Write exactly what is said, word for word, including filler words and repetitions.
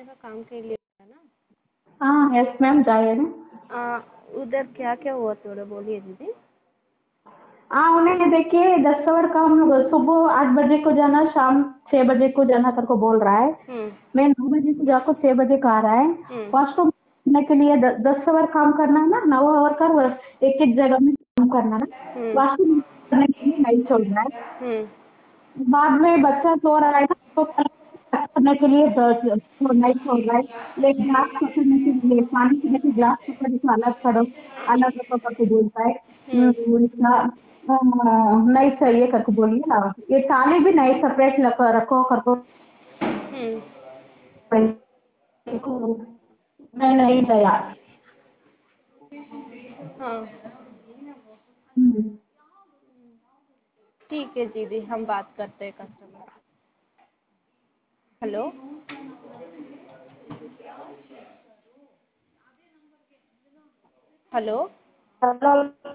बेचने का काम के लिए है ना? हाँ यस मैम, जाइए ना। आ, उधर क्या क्या हुआ थोड़ा बोलिए दीदी। हाँ उन्हें देखिए, दस आवर का हम लोग सुबह आठ बजे को जाना, शाम छह बजे को जाना करके बोल रहा है। हम्म मैं नौ बजे से जाकर छह बजे का आ रहा है। हम्म वॉशरूम करने के लिए द, दस आवर काम करना है ना, नौ आवर का एक एक जगह में काम करना है। हम्म वॉशरूम करने के लिए नहीं छोड़ रहा है। हम्म बाद में बच्चा सो रहा है ना, तो करने के लिए द- तो नहीं छोड़ रहा है। एक गिलास पकड़ने के लिए, पानी पीने के गिलास पकड़ने को अलग करो, अलग रखो करके बोलता है। हम्म हम्म, इसका, अ, नहीं चाहिए करके बोलिए ना। ये थाली भी नहीं सेपरेट रखो करको। हम्म नहीं नहीं दया। हाँ हम्म। ठीक है दीदी, हम बात करते हैं कस्टमर से। हेलो। हेलो। हेलो।